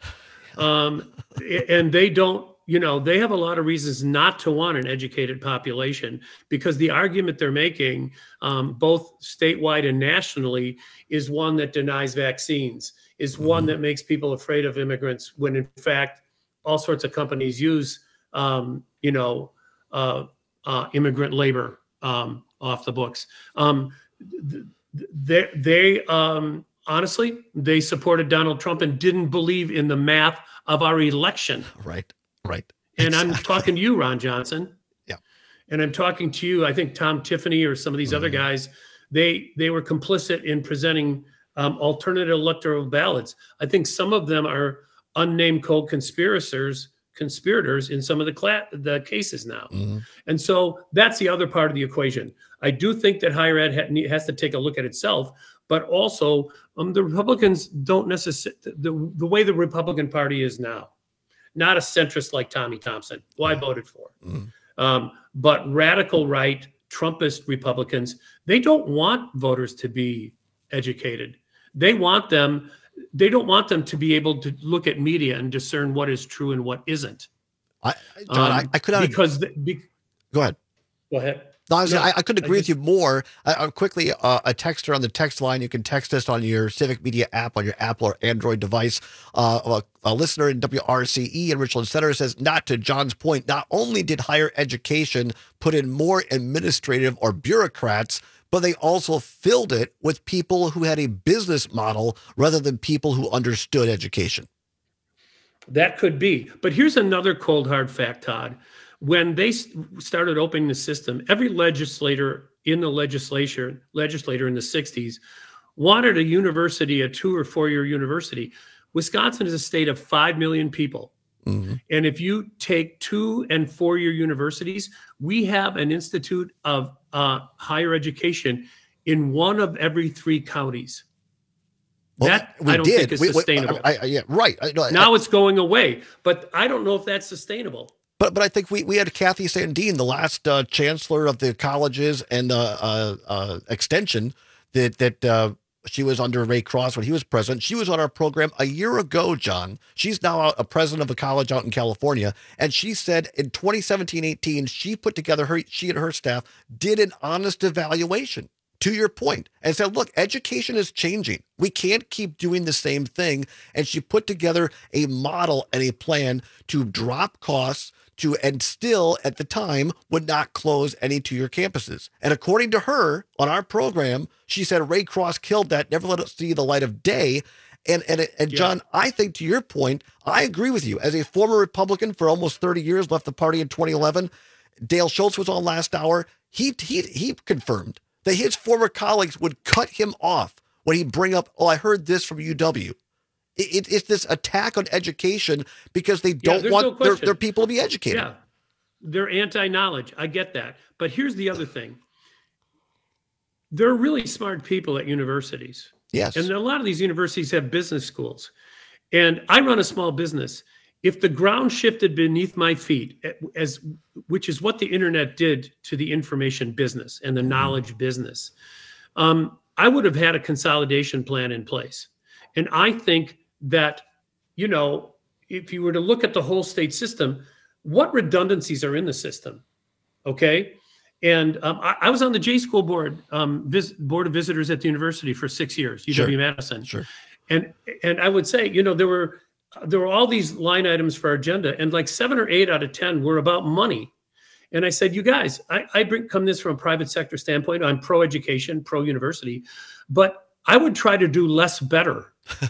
And they don't, they have a lot of reasons not to want an educated population, because the argument they're making, both statewide and nationally, is one that denies vaccines, is one that makes people afraid of immigrants, when in fact, all sorts of companies use, immigrant labor off the books. Honestly, they supported Donald Trump and didn't believe in the math of our election. Right. And I'm talking to you, Ron Johnson. Yeah. And I'm talking to you, I think Tom Tiffany or some of these other guys, they were complicit in presenting alternative electoral ballots. I think some of them are unnamed co-conspirators in some of the cases now. And so that's the other part of the equation. I do think that higher ed has to take a look at itself, but also the Republicans don't necessarily, the way the Republican Party is now, not a centrist like Tommy Thompson, who I voted for, but radical right Trumpist Republicans, they don't want voters to be educated. They don't want them to be able to look at media and discern what is true and what isn't. John, I could not go ahead. Go ahead. No, I couldn't agree with you more. Quickly, a texter on the text line. You can text us on your Civic Media app on your Apple or Android device. A listener in WRCE in Richland Center says, not to John's point, not only did higher education put in more administrative or bureaucrats, but they also filled it with people who had a business model rather than people who understood education. That could be. But here's another cold, hard fact, Todd. When they started opening the system, every legislator in the legislature in the 60s wanted a university, a 2 or 4 year university. Wisconsin is a state of 5 million people. And if you take 2 and 4 year universities, we have an institute of higher education in 1 of every 3 counties. I don't think is sustainable. Right. Now it's going away, but I don't know if that's sustainable. But I think we had Kathy Sandine, the last chancellor of the colleges and extension, that she was under Ray Cross when he was president. She was on our program a year ago, John. She's now a president of a college out in California. And she said in 2017-18, she put together, she and her staff did an honest evaluation, to your point, and said, look, education is changing. We can't keep doing the same thing. And she put together a model and a plan to drop costs, and still at the time would not close any 2-year campuses. And according to her on our program, she said Ray Cross killed that, never let it see the light of day. And John, I think to your point, I agree with you. As a former Republican for almost 30 years, left the party in 2011, Dale Schultz was on last hour. He confirmed that his former colleagues would cut him off when he'd bring up, I heard this from UW. It's this attack on education because they don't want their people to be educated. Yeah, they're anti-knowledge. I get that. But here's the other thing. There are really smart people at universities. Yes. And a lot of these universities have business schools. And I run a small business. If the ground shifted beneath my feet, which is what the internet did to the information business and the knowledge business, I would have had a consolidation plan in place. And I think that, if you were to look at the whole state system, what redundancies are in the system? Okay. And I was on the J School board, board of visitors at the university for 6 years, UW-Madison. Sure. And I would say, there were all these line items for our agenda, and like 7 or 8 out of 10 were about money. And I said, you guys, I come this from a private sector standpoint. I'm pro-education, pro-university, but I would try to do less better.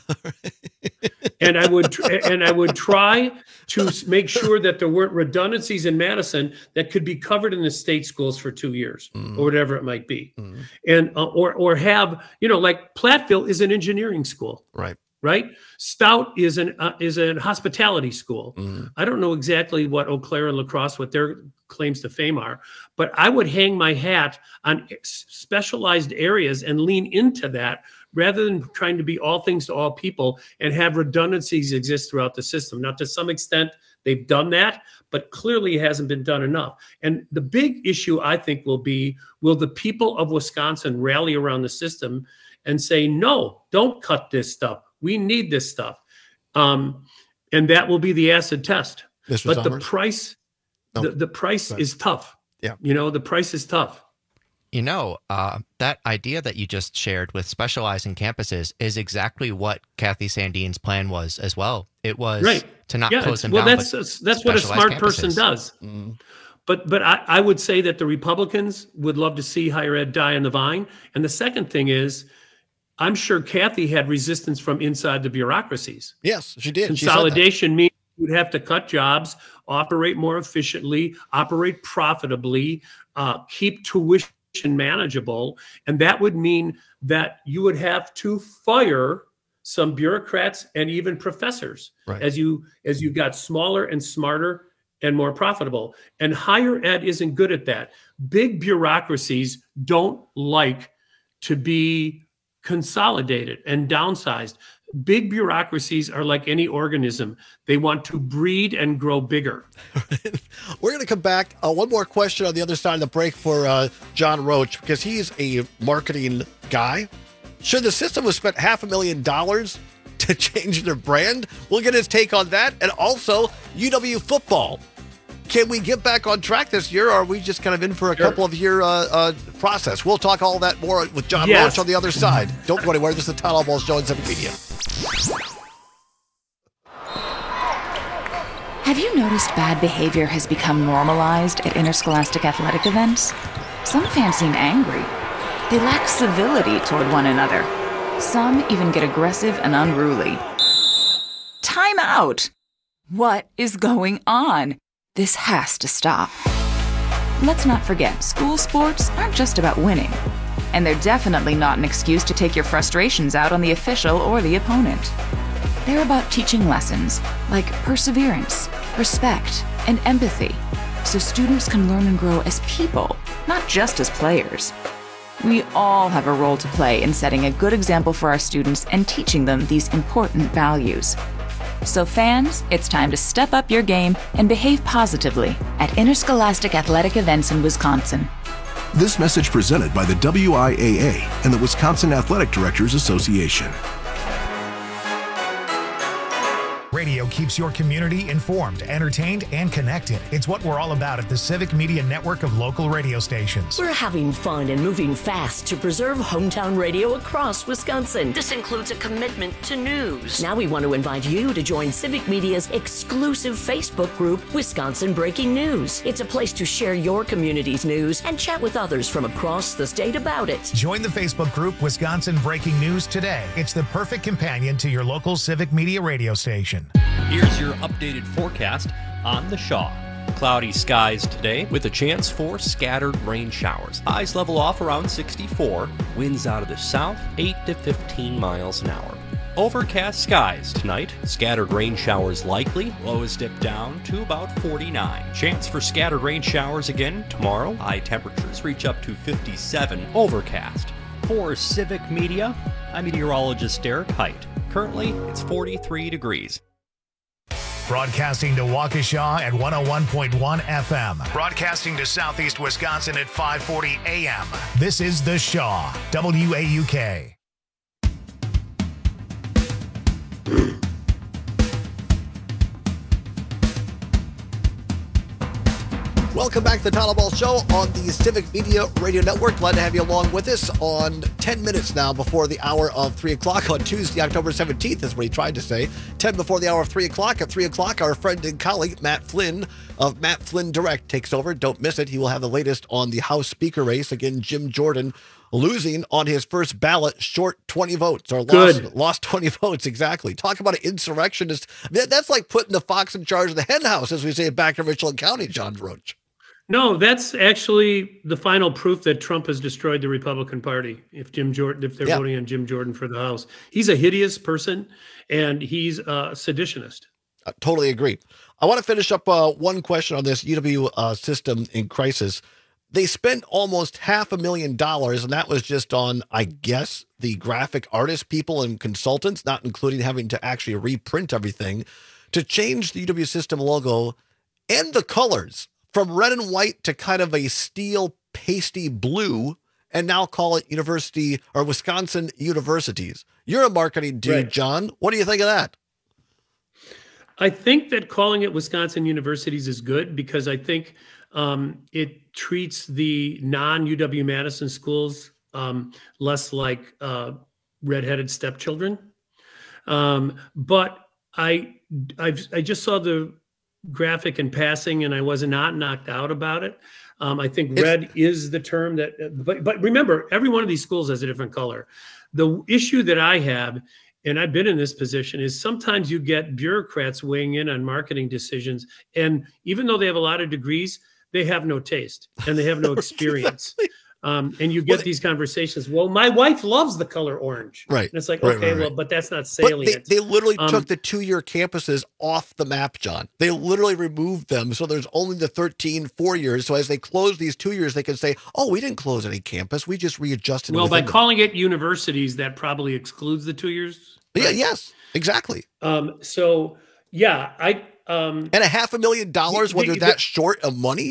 And I would try to make sure that there weren't redundancies in Madison that could be covered in the state schools for 2 years or whatever it might be. And or have, like Platteville is an engineering school. Right. Stout is a hospitality school. I don't know exactly what Eau Claire and La Crosse, what their claims to fame are, but I would hang my hat on specialized areas and lean into that rather than trying to be all things to all people and have redundancies exist throughout the system. Now, to some extent, they've done that, but clearly it hasn't been done enough. And the big issue, I think, will be, will the people of Wisconsin rally around the system and say, no, don't cut this stuff. We need this stuff. And that will be the acid test. But the price, the price is tough. Yeah. The price is tough. That idea that you just shared with specializing campuses is exactly what Kathy Sandine's plan was as well. It was to not close them down. That's what a smart person does. But I would say that the Republicans would love to see higher ed die on the vine. And the second thing is, I'm sure Kathy had resistance from inside the bureaucracies. Yes, she did. Consolidation means you'd have to cut jobs, operate more efficiently, operate profitably, keep tuition manageable. And that would mean that you would have to fire some bureaucrats and even professors as you got smaller and smarter and more profitable. And higher ed isn't good at that. Big bureaucracies don't like to be consolidated and downsized. Big bureaucracies are like any organism. They want to breed and grow bigger. We're going to come back. One more question on the other side of the break for John Roach, because he's a marketing guy. Should the system have spent $500,000 to change their brand? We'll get his take on that. And also UW football. Can we get back on track this year, or are we just kind of in for a couple of year process? We'll talk all that more with John Roach on the other side. Don't go anywhere. This is the Town Hall Ball Show on Civic Media. Have you noticed bad behavior has become normalized at interscholastic athletic events? Some fans seem angry. They lack civility toward one another. Some even get aggressive and unruly. Time out! What is going on? This has to stop. Let's not forget, school sports aren't just about winning. And they're definitely not an excuse to take your frustrations out on the official or the opponent. They're about teaching lessons like perseverance, respect, and empathy, so students can learn and grow as people, not just as players. We all have a role to play in setting a good example for our students and teaching them these important values. So fans, it's time to step up your game and behave positively at interscholastic athletic events in Wisconsin. This message presented by the WIAA and the Wisconsin Athletic Directors Association. Radio keeps your community informed, entertained, and connected. It's what we're all about at the Civic Media Network of local radio stations. We're having fun and moving fast to preserve hometown radio across Wisconsin. This includes a commitment to news. Now we want to invite you to join Civic Media's exclusive Facebook group, Wisconsin Breaking News. It's a place to share your community's news and chat with others from across the state about it. Join the Facebook group Wisconsin Breaking News today. It's the perfect companion to your local Civic Media radio station. Here's your updated forecast on the Shaw. Cloudy skies today with a chance for scattered rain showers. Highs level off around 64. Winds out of the south 8 to 15 miles an hour. Overcast skies tonight. Scattered rain showers likely. Lows dip down to about 49. Chance for scattered rain showers again tomorrow. High temperatures reach up to 57. Overcast. For Civic Media, I'm meteorologist Derek Height. Currently, it's 43 degrees. Broadcasting to Waukesha at 101.1 FM. Broadcasting to Southeast Wisconsin at 540 AM. This is The Shaw, WAUK. Welcome back to the Tyler Ball Show on the Civic Media Radio Network. Glad to have you along with us on 10 minutes now before the hour of 3 o'clock on Tuesday, October 17th, is what he tried to say. 10 before the hour of 3 o'clock. At 3 o'clock, our friend and colleague, Matt Flynn of Matt Flynn Direct, takes over. Don't miss it. He will have the latest on the House Speaker race. Again, Jim Jordan losing on his first ballot, short 20 votes, or lost 20 votes, exactly. Talk about an insurrectionist. That's like putting the fox in charge of the hen house, as we say back in Richland County, John Roach. No, that's actually the final proof that Trump has destroyed the Republican Party. If they're voting on Jim Jordan for the House, he's a hideous person, and he's a seditionist. I totally agree. I want to finish up one question on this UW system in crisis. They spent almost $500,000, and that was just on, I guess, the graphic artist people and consultants, not including having to actually reprint everything, to change the UW system logo and the colors from red and white to kind of a steel pasty blue, and now call it University or Wisconsin Universities. You're a marketing dude, right, John. What do you think of that? I think that calling it Wisconsin Universities is good, because I think it treats the non-UW Madison schools less like redheaded stepchildren. But I just saw the graphic in passing, and I was not knocked out about it. I think red is the term that, but remember, every one of these schools has a different color. The issue that I have, and I've been in this position, is sometimes you get bureaucrats weighing in on marketing decisions, and even though they have a lot of degrees, they have no taste and they have no experience. And you get these conversations. Well, my wife loves the color orange. Right. And it's like, right, okay, right. Well, but that's not salient. But they literally took the 2-year campuses off the map, John. They literally removed them. So there's only the 13 4 years. So as they close these 2 years, they can say, oh, we didn't close any campus. We just readjusted. Well, by calling it universities, that probably excludes the 2 years. Right? Yeah. Yes, exactly. So yeah, and $500,000 when they're that short of money.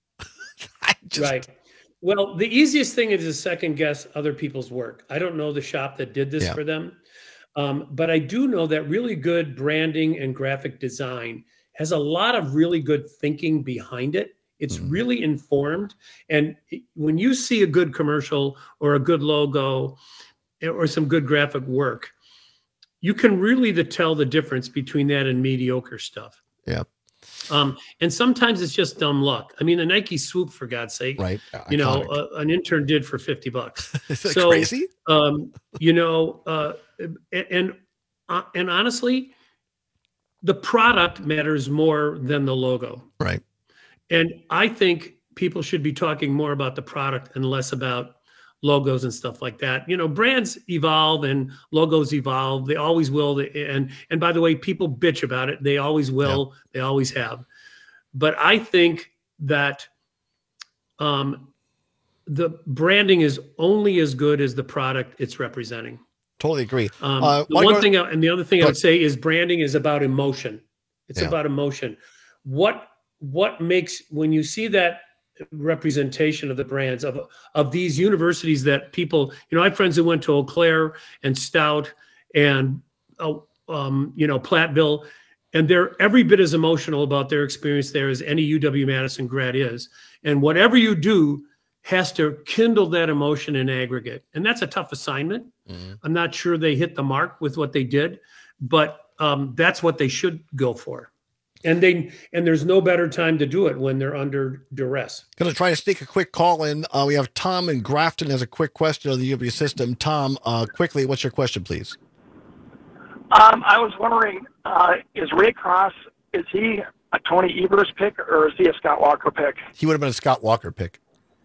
Right. Well, the easiest thing is to second guess other people's work. I don't know the shop that did this for them, but I do know that really good branding and graphic design has a lot of really good thinking behind it. It's really informed. And when you see a good commercial or a good logo or some good graphic work, you can really tell the difference between that and mediocre stuff. Yeah. And sometimes it's just dumb luck. I mean, the Nike Swoop, for God's sake, right? You know, an intern did for $50. Is that crazy? You know, and honestly, the product matters more than the logo. Right. And I think people should be talking more about the product and less about logos and stuff like that. You know, brands evolve and logos evolve. They always will. And by the way, people bitch about it. They always will. Yep. They always have. But I think that the branding is only as good as the product it's representing. Totally agree. The one thing, and the other thing I would say is branding is about emotion. It's about emotion. What makes, when you see that representation of the brands of these universities that people, you know, I have friends who went to Eau Claire and Stout and, you know, Platteville. And they're every bit as emotional about their experience there as any UW-Madison grad is. And whatever you do has to kindle that emotion in aggregate. And that's a tough assignment. Mm-hmm. I'm not sure they hit the mark with what they did, but that's what they should go for. And there's no better time to do it when they're under duress. Going to try to sneak a quick call in. We have Tom in Grafton has a quick question on the UW system. Tom, quickly, what's your question, please? I was wondering, is Ray Cross, is he a Tony Evers pick or is he a Scott Walker pick? He would have been a Scott Walker pick.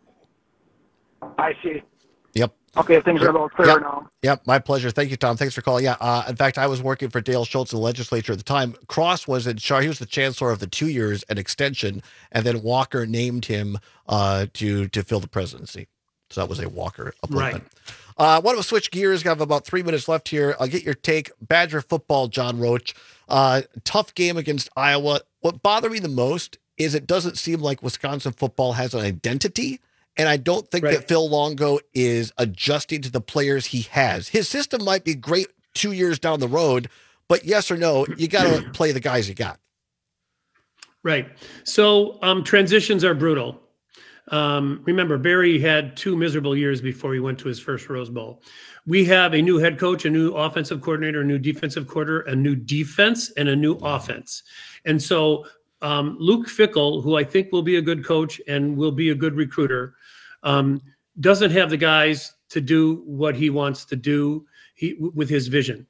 I see. Yep. Okay, things are a little clearer now. Yep, my pleasure. Thank you, Tom. Thanks for calling. Yeah, in fact, I was working for Dale Schultz in the legislature at the time. Cross was in charge. He was the chancellor of the 2 years and extension, and then Walker named him to fill the presidency. So that was a Walker appointment. Right. Want to switch gears? I have about 3 minutes left here. I'll get your take. Badger football, John Roach. Tough game against Iowa. What bothered me the most is it doesn't seem like Wisconsin football has an identity. And I don't think that Phil Longo is adjusting to the players he has. His system might be great 2 years down the road, but yes or no, you got to play the guys you got. Right. So transitions are brutal. Remember, Barry had 2 miserable years before he went to his first Rose Bowl. We have a new head coach, a new offensive coordinator, a new defensive coordinator, a new defense, and a new offense. And so Luke Fickell, who I think will be a good coach and will be a good recruiter, doesn't have the guys to do what he wants to do with his vision.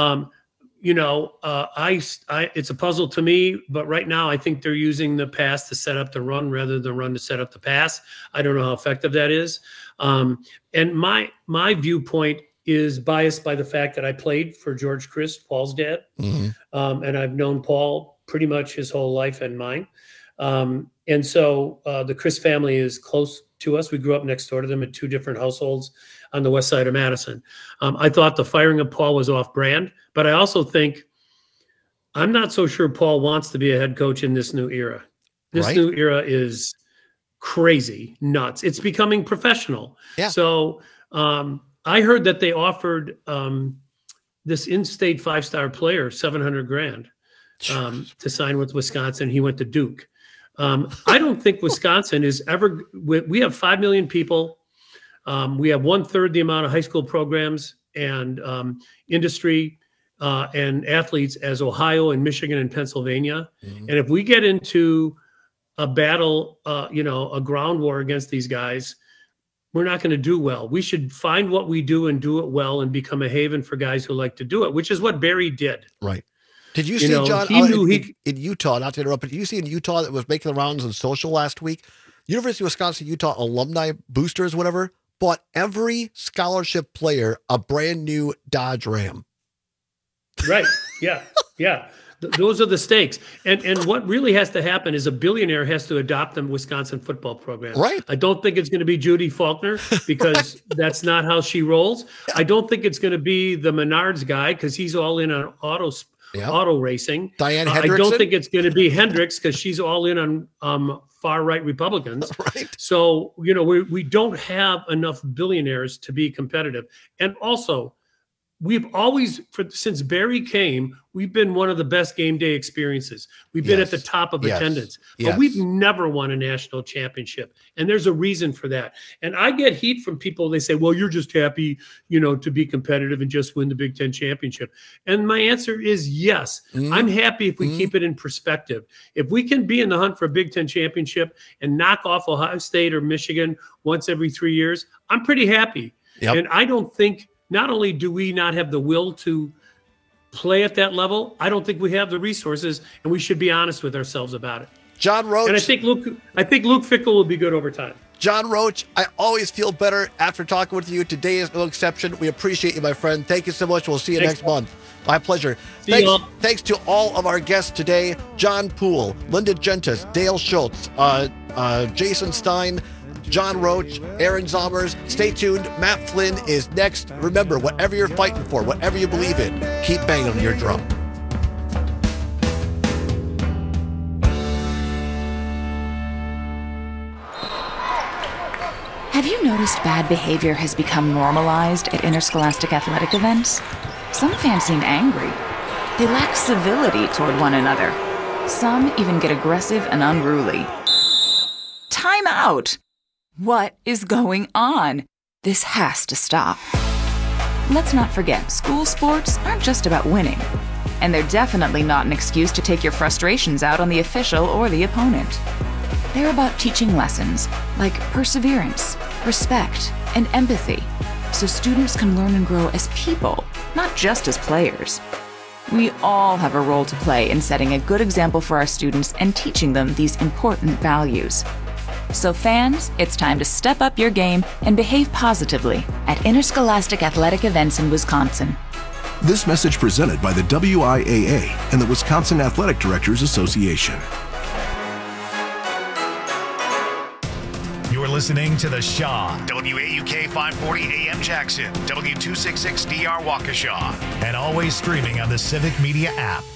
It's a puzzle to me, but right now I think they're using the pass to set up the run rather than the run to set up the pass. I don't know how effective that is. And my viewpoint is biased by the fact that I played for George Christ, Paul's dad. Mm-hmm. And I've known Paul pretty much his whole life and mine. And so the Christ family is close to us. We grew up next door to them in 2 different households on the west side of Madison. I thought the firing of Paul was off brand, but I also think I'm not so sure Paul wants to be a head coach in this new era. This new era is crazy, nuts. It's becoming professional. Yeah. So I heard that they offered this in-state 5-star player $700,000 to sign with Wisconsin. He went to Duke. I don't think Wisconsin is ever. We have 5 million people. We have 1/3 the amount of high school programs and industry and athletes as Ohio and Michigan and Pennsylvania. Mm-hmm. And if we get into a battle, a ground war against these guys, we're not going to do well. We should find what we do and do it well and become a haven for guys who like to do it, which is what Barry did. Right. Did you see, John, in Utah, not to interrupt, but did you see in Utah that was making the rounds on social last week? University of Wisconsin-Utah alumni boosters, whatever, bought every scholarship player a brand new Dodge Ram. Right. Yeah. Yeah. Those are the stakes. And what really has to happen is a billionaire has to adopt the Wisconsin football program. Right. I don't think it's going to be Judy Faulkner because that's not how she rolls. Yeah. I don't think it's going to be the Menards guy because he's all in on auto racing. Diane Hendrickson. I don't think it's going to be Hendricks because she's all in on far-right Republicans. Right. So, we don't have enough billionaires to be competitive. And also, we've always, since Barry came, we've been one of the best game day experiences. We've been at the top of attendance, but we've never won a national championship. And there's a reason for that. And I get heat from people. They say, well, you're just happy, to be competitive and just win the Big Ten championship. And my answer is yes. I'm happy if we keep it in perspective. If we can be in the hunt for a Big Ten championship and knock off Ohio State or Michigan once every 3 years, I'm pretty happy. Yep. And I don't think, not only do we not have the will to play at that level, I don't think we have the resources, and we should be honest with ourselves about it. John Roach. And I think Luke Fickell will be good over time. John Roach, I always feel better after talking with you. Today is no exception. We appreciate you, my friend. Thank you so much. We'll see you next month. My pleasure. Thanks to all of our guests today. John Poole, Linda Gentis, Dale Schultz, Jason Stein, John Roach, Aaron Zomers. Stay tuned. Matt Flynn is next. Remember, whatever you're fighting for, whatever you believe in, keep banging on your drum. Have you noticed bad behavior has become normalized at interscholastic athletic events? Some fans seem angry. They lack civility toward one another. Some even get aggressive and unruly. Time out! What is going on? This has to stop. Let's not forget, school sports aren't just about winning. And they're definitely not an excuse to take your frustrations out on the official or the opponent. They're about teaching lessons like perseverance, respect, and empathy, so students can learn and grow as people, not just as players. We all have a role to play in setting a good example for our students and teaching them these important values. So fans, it's time to step up your game and behave positively at interscholastic athletic events in Wisconsin. This message presented by the WIAA and the Wisconsin Athletic Directors Association. You're listening to The Shaw, WAUK 540 AM Jackson, W266DR Waukesha, and always streaming on the Civic Media app.